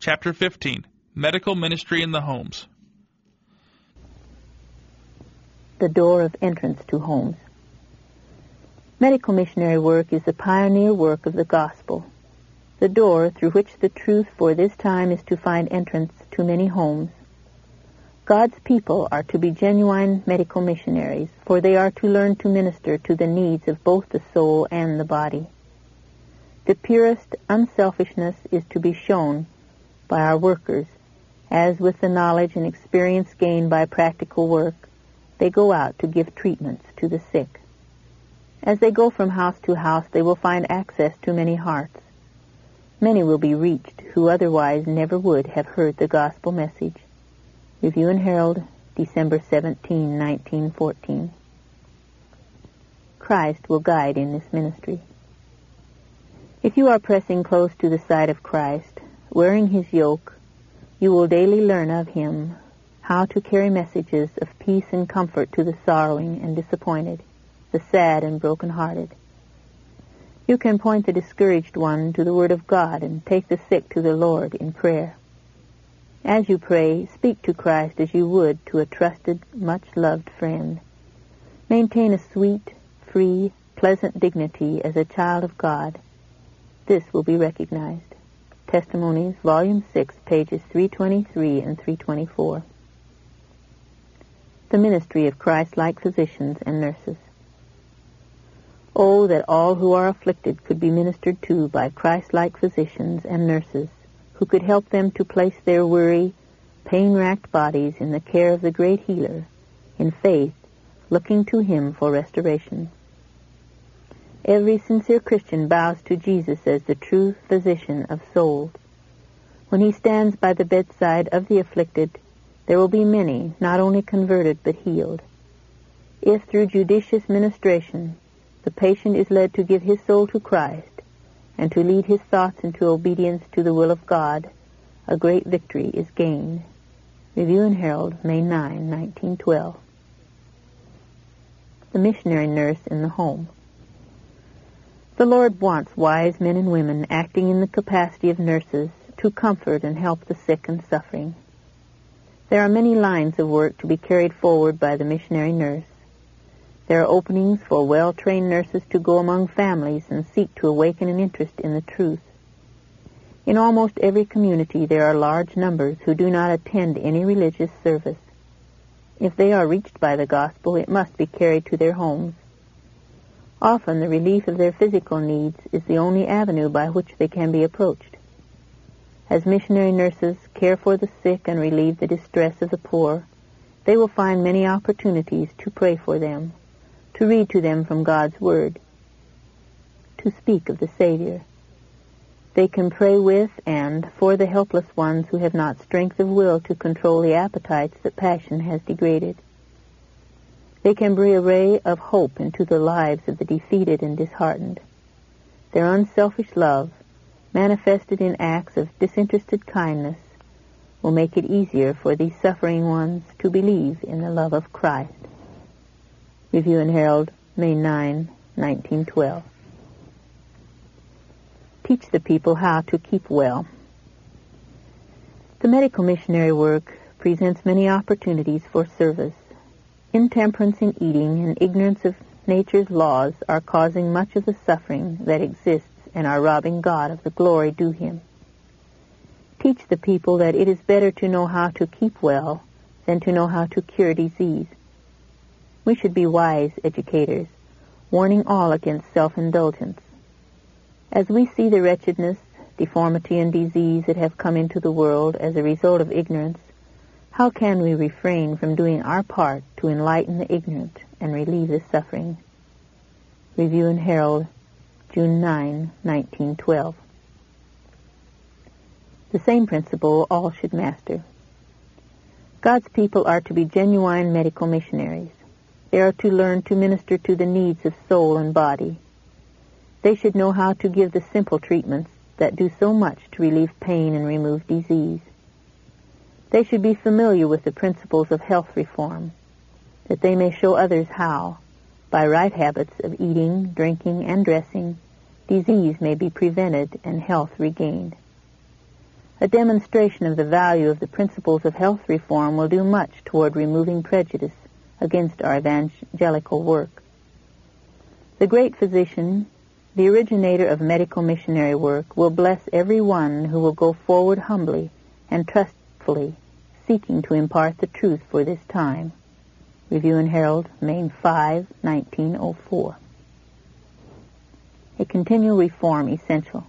Chapter 15, Medical Ministry in the Homes. The door of entrance to homes. Medical missionary work is the pioneer work of the gospel, the door through which the truth for this time is to find entrance to many homes. God's people are to be genuine medical missionaries, for they are to learn to minister to the needs of both the soul and the body. The purest unselfishness is to be shown by our workers, as with the knowledge and experience gained by practical work, they go out to give treatments to the sick. As they go from house to house, they will find access to many hearts. Many will be reached who otherwise never would have heard the gospel message. Review and Herald, December 17, 1914. Christ will guide in this ministry. If you are pressing close to the side of Christ, wearing his yoke, you will daily learn of him how to carry messages of peace and comfort to the sorrowing and disappointed, the sad and broken-hearted. You can point the discouraged one to the Word of God and take the sick to the Lord in prayer. As you pray, speak to Christ as you would to a trusted, much-loved friend. Maintain a sweet, free, pleasant dignity as a child of God. This will be recognized. Testimonies, Volume 6, pages 323 and 324. The ministry of Christ-like physicians and nurses. Oh, that all who are afflicted could be ministered to by Christ-like physicians and nurses who could help them to place their weary, pain-racked bodies in the care of the great healer, in faith, looking to him for restoration. Every sincere Christian bows to Jesus as the true physician of souls. When he stands by the bedside of the afflicted, there will be many, not only converted, but healed. If through judicious ministration, the patient is led to give his soul to Christ, and to lead his thoughts into obedience to the will of God, a great victory is gained. Review and Herald, May 9, 1912. The missionary nurse in the home. The Lord wants wise men and women acting in the capacity of nurses to comfort and help the sick and suffering. There are many lines of work to be carried forward by the missionary nurse. There are openings for well-trained nurses to go among families and seek to awaken an interest in the truth. In almost every community there are large numbers who do not attend any religious service. If they are reached by the gospel, it must be carried to their homes. Often the relief of their physical needs is the only avenue by which they can be approached. As missionary nurses care for the sick and relieve the distress of the poor, they will find many opportunities to pray for them, to read to them from God's Word, to speak of the Savior. They can pray with and for the helpless ones who have not strength of will to control the appetites that passion has degraded. They can bring a ray of hope into the lives of the defeated and disheartened. Their unselfish love, manifested in acts of disinterested kindness, will make it easier for these suffering ones to believe in the love of Christ. Review and Herald, May 9, 1912. Teach the people how to keep well. The medical missionary work presents many opportunities for service. Intemperance in eating and ignorance of nature's laws are causing much of the suffering that exists and are robbing God of the glory due him. Teach the people that it is better to know how to keep well than to know how to cure disease. We should be wise educators, warning all against self-indulgence. As we see the wretchedness, deformity, and disease that have come into the world as a result of ignorance, how can we refrain from doing our part to enlighten the ignorant and relieve the suffering? Review and Herald, June 9, 1912. The same principle all should master. God's people are to be genuine medical missionaries. They are to learn to minister to the needs of soul and body. They should know how to give the simple treatments that do so much to relieve pain and remove disease. They should be familiar with the principles of health reform, that they may show others how, by right habits of eating, drinking, and dressing, disease may be prevented and health regained. A demonstration of the value of the principles of health reform will do much toward removing prejudice against our evangelical work. The great physician, the originator of medical missionary work, will bless every one who will go forward humbly and trustfully, seeking to impart the truth for this time. Review and Herald, May 5, 1904. A continual reform essential.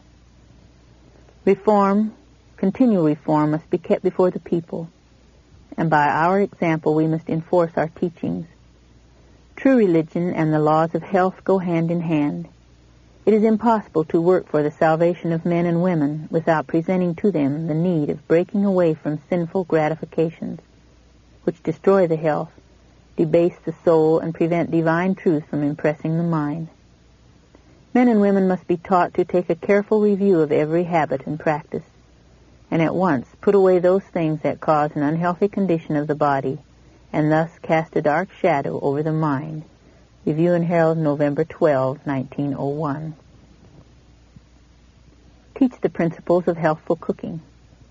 Continual reform must be kept before the people, and by our example we must enforce our teachings. True religion and the laws of health go hand in hand. It is impossible to work for the salvation of men and women without presenting to them the need of breaking away from sinful gratifications, which destroy the health, debase the soul, and prevent divine truth from impressing the mind. Men and women must be taught to take a careful review of every habit and practice, and at once put away those things that cause an unhealthy condition of the body, and thus cast a dark shadow over the mind. Review and Herald, November 12, 1901. Teach the principles of healthful cooking.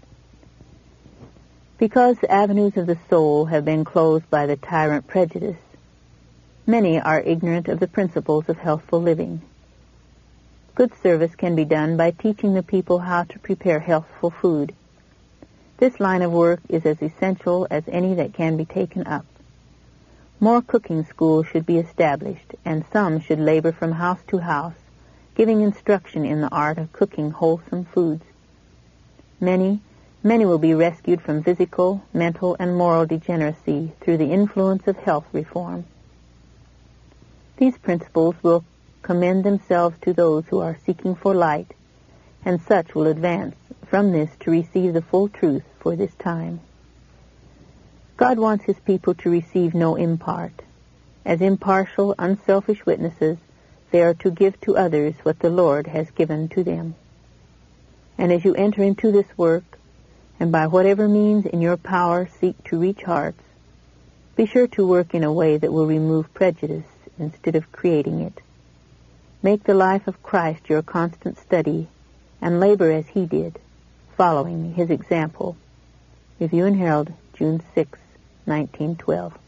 Because the avenues of the soul have been closed by the tyrant prejudice, many are ignorant of the principles of healthful living. Good service can be done by teaching the people how to prepare healthful food. This line of work is as essential as any that can be taken up. More cooking schools should be established, and some should labor from house to house, giving instruction in the art of cooking wholesome foods. Many will be rescued from physical, mental, and moral degeneracy through the influence of health reform. These principles will commend themselves to those who are seeking for light, and such will advance from this to receive the full truth for this time. God wants His people to receive no impart. As impartial, unselfish witnesses, they are to give to others what the Lord has given to them. And as you enter into this work, and by whatever means in your power seek to reach hearts, be sure to work in a way that will remove prejudice instead of creating it. Make the life of Christ your constant study, and labor as He did, following His example. Review and Herald, June 6, 1912.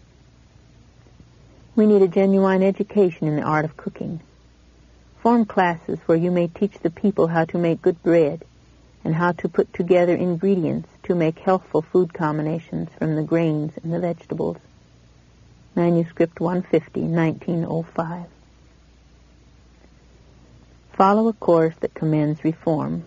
We need a genuine education in the art of cooking. Form classes where you may teach the people how to make good bread and how to put together ingredients to make healthful food combinations from the grains and the vegetables. Manuscript 150, 1905. Follow a course that commends reform.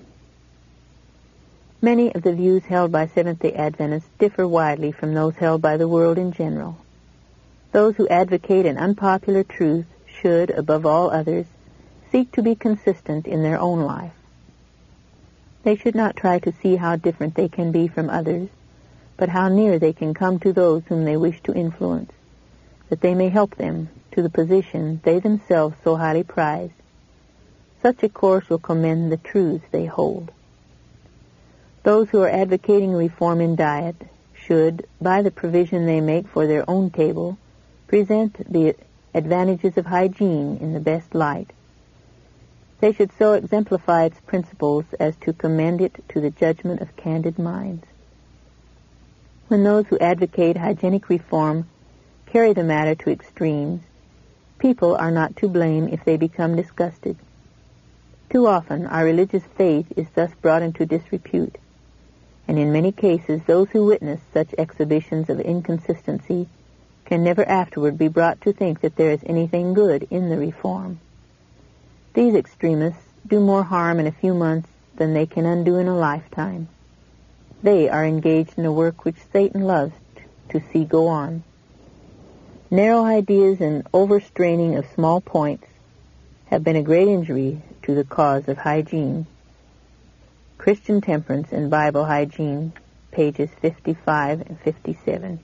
Many of the views held by Seventh-day Adventists differ widely from those held by the world in general. Those who advocate an unpopular truth should, above all others, seek to be consistent in their own life. They should not try to see how different they can be from others, but how near they can come to those whom they wish to influence, that they may help them to the position they themselves so highly prize. Such a course will commend the truths they hold. Those who are advocating reform in diet should, by the provision they make for their own table, present the advantages of hygiene in the best light. They should so exemplify its principles as to commend it to the judgment of candid minds. When those who advocate hygienic reform carry the matter to extremes, people are not to blame if they become disgusted. Too often our religious faith is thus brought into disrepute, and in many cases those who witness such exhibitions of inconsistency can never afterward be brought to think that there is anything good in the reform. These extremists do more harm in a few months than they can undo in a lifetime. They are engaged in a work which Satan loves to see go on. Narrow ideas and overstraining of small points have been a great injury to the cause of hygiene. Christian Temperance and Bible Hygiene, pages 55 and 57.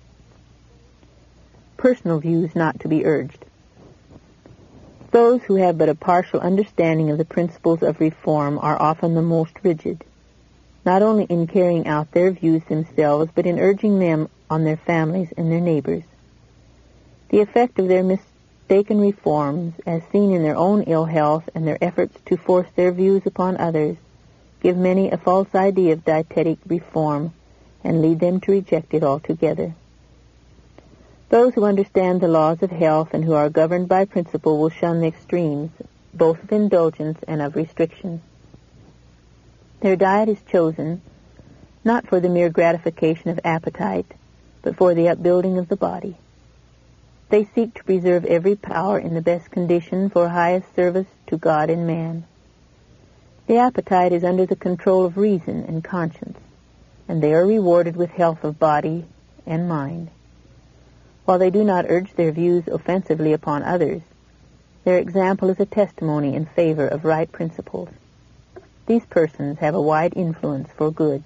Personal views not to be urged. Those who have but a partial understanding of the principles of reform are often the most rigid, not only in carrying out their views themselves, but in urging them on their families and their neighbors. The effect of their mistaken reforms, as seen in their own ill health and their efforts to force their views upon others, give many a false idea of dietetic reform and lead them to reject it altogether. Those who understand the laws of health and who are governed by principle will shun the extremes, both of indulgence and of restriction. Their diet is chosen not for the mere gratification of appetite, but for the upbuilding of the body. They seek to preserve every power in the best condition for highest service to God and man. The appetite is under the control of reason and conscience, and they are rewarded with health of body and mind. While they do not urge their views offensively upon others, their example is a testimony in favor of right principles. These persons have a wide influence for good.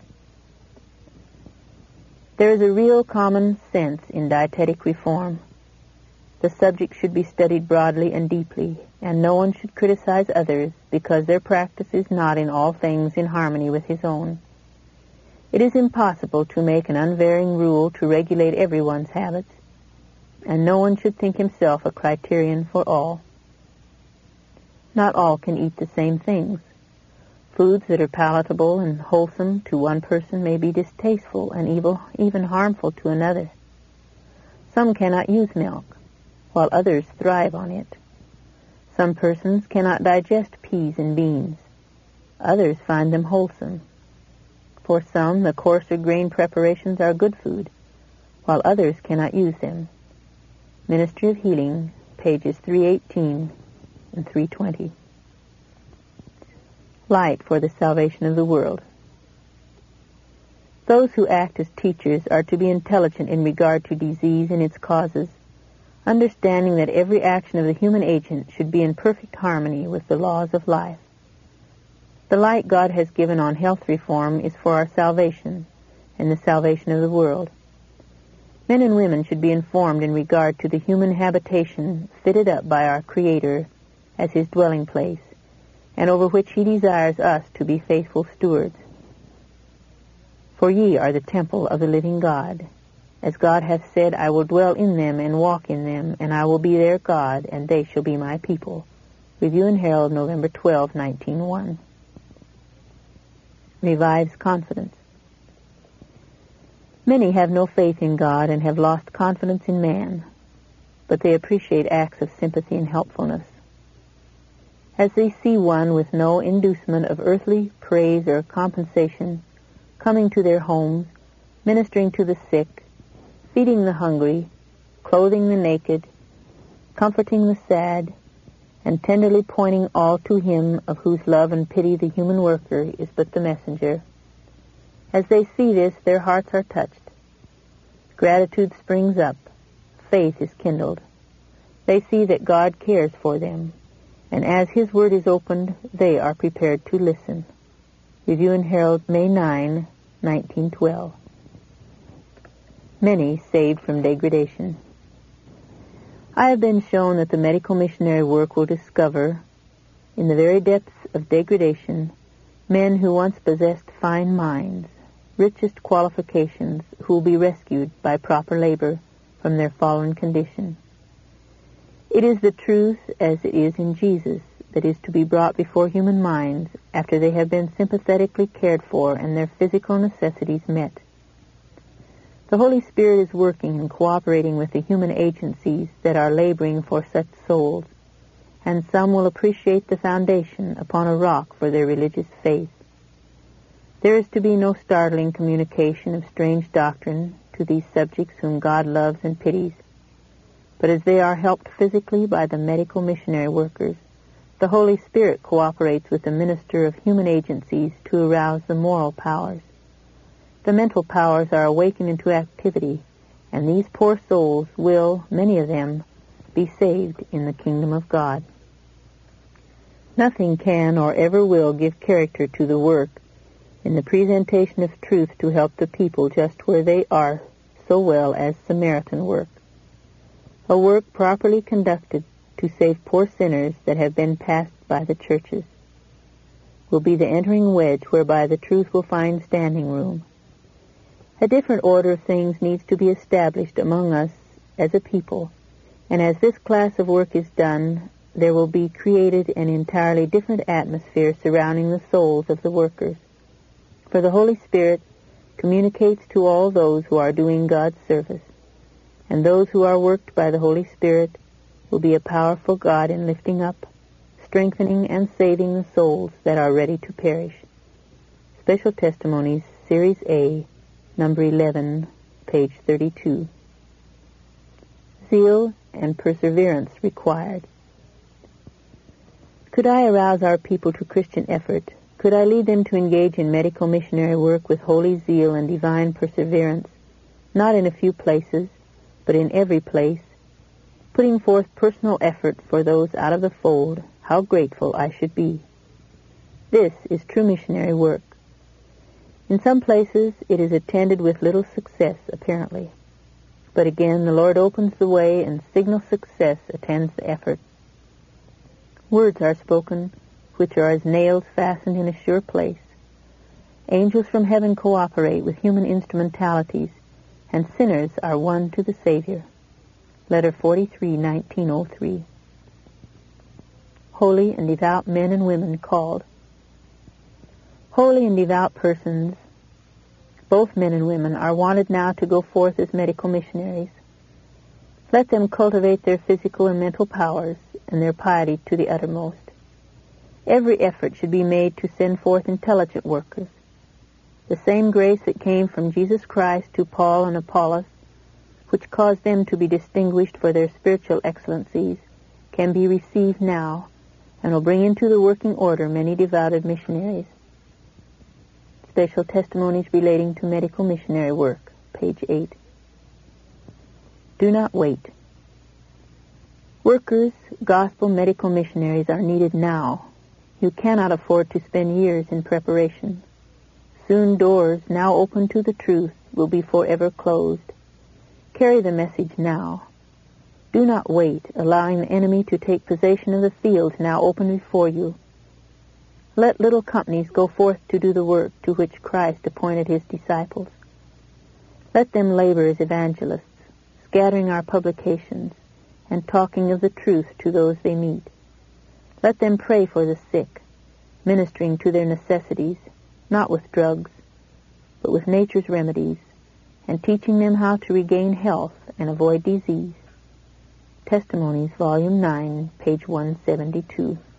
There is a real common sense in dietetic reform. The subject should be studied broadly and deeply, and no one should criticize others because their practice is not in all things in harmony with his own. It is impossible to make an unvarying rule to regulate everyone's habits, and no one should think himself a criterion for all. Not all can eat the same things. Foods that are palatable and wholesome to one person may be distasteful and even harmful to another. Some cannot use milk, while others thrive on it. Some persons cannot digest peas and beans. Others find them wholesome. For some, the coarser grain preparations are good food, while others cannot use them. Ministry of Healing, pages 318 and 320. Light for the salvation of the world. Those who act as teachers are to be intelligent in regard to disease and its causes, understanding that every action of the human agent should be in perfect harmony with the laws of life. The light God has given on health reform is for our salvation and the salvation of the world. Men and women should be informed in regard to the human habitation fitted up by our Creator as His dwelling place, and over which He desires us to be faithful stewards. For ye are the temple of the living God. As God hath said, I will dwell in them and walk in them, and I will be their God, and they shall be my people. Review and Herald, November 12, 1901. Revives confidence. Many have no faith in God and have lost confidence in man, but they appreciate acts of sympathy and helpfulness. As they see one with no inducement of earthly praise or compensation coming to their homes, ministering to the sick, feeding the hungry, clothing the naked, comforting the sad, and tenderly pointing all to Him of whose love and pity the human worker is but the messenger. As they see this, their hearts are touched. Gratitude springs up. Faith is kindled. They see that God cares for them, and as His word is opened, they are prepared to listen. Review and Herald, May 9, 1912. Many saved from degradation. I have been shown that the medical missionary work will discover, in the very depths of degradation, men who once possessed fine minds, richest qualifications, who will be rescued by proper labor from their fallen condition. It is the truth, as it is in Jesus, that is to be brought before human minds after they have been sympathetically cared for and their physical necessities met. The Holy Spirit is working and cooperating with the human agencies that are laboring for such souls, and some will appreciate the foundation upon a rock for their religious faith. There is to be no startling communication of strange doctrine to these subjects whom God loves and pities, but as they are helped physically by the medical missionary workers, the Holy Spirit cooperates with the minister of human agencies to arouse the moral powers. The mental powers are awakened into activity, and these poor souls will, many of them, be saved in the kingdom of God. Nothing can or ever will give character to the work in the presentation of truth to help the people just where they are so well as Samaritan work. A work properly conducted to save poor sinners that have been passed by the churches will be the entering wedge whereby the truth will find standing room. A different order of things needs to be established among us as a people, and as this class of work is done, there will be created an entirely different atmosphere surrounding the souls of the workers. For the Holy Spirit communicates to all those who are doing God's service, and those who are worked by the Holy Spirit will be a powerful God in lifting up, strengthening, and saving the souls that are ready to perish. Special Testimonies, Series A, number 11, page 32. Zeal and perseverance required. Could I arouse our people to Christian effort? Could I lead them to engage in medical missionary work with holy zeal and divine perseverance, not in a few places, but in every place, putting forth personal effort for those out of the fold, how grateful I should be. This is true missionary work. In some places it is attended with little success, apparently. But again, the Lord opens the way and signal success attends the effort. Words are spoken which are as nails fastened in a sure place. Angels from heaven cooperate with human instrumentalities, and sinners are won to the Savior. Letter 43, 1903. Holy and devout men and women called. Holy and devout persons, both men and women, are wanted now to go forth as medical missionaries. Let them cultivate their physical and mental powers and their piety to the uttermost. Every effort should be made to send forth intelligent workers. The same grace that came from Jesus Christ to Paul and Apollos, which caused them to be distinguished for their spiritual excellencies, can be received now, and will bring into the working order many devoted missionaries. Special Testimonies relating to medical missionary work, page 8. Do not wait. Workers, gospel medical missionaries are needed now. You cannot afford to spend years in preparation. Soon doors, now open to the truth, will be forever closed. Carry the message now. Do not wait, allowing the enemy to take possession of the fields now open before you. Let little companies go forth to do the work to which Christ appointed his disciples. Let them labor as evangelists, scattering our publications and talking of the truth to those they meet. Let them pray for the sick, ministering to their necessities, not with drugs, but with nature's remedies, and teaching them how to regain health and avoid disease. Testimonies, Volume 9, page 172.